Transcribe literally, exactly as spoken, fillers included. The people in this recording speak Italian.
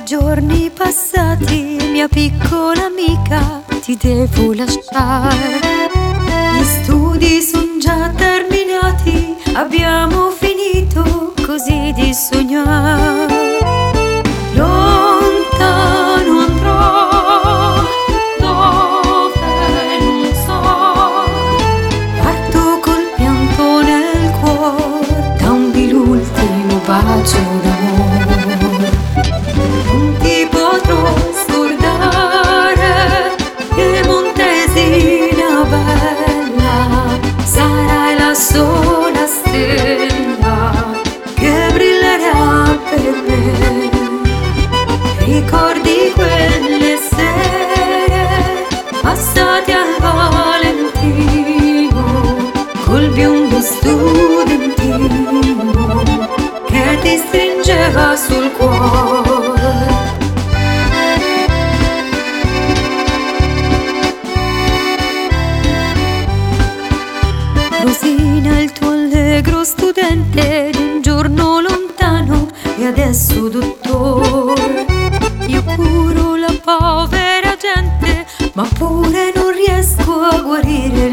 giorni passati, mia piccola amica, ti devo lasciare. Gli studi sono già terminati, abbiamo finito così di sognare. Lontano andrò, dove non so, parto col pianto nel cuore, dammi l'ultimo bacio d'amore. Non ti potrò scordare, Piemontesina bella, sarai la sola stella che brillerà per me. Ricordi quelle sere passate al Valentino, col biondo studentino che ti stringeva sul cuore. Rosina, il tuo allegro studente di un giorno lontano e adesso dottore. Io curo la povera gente, ma pure non riesco a guarire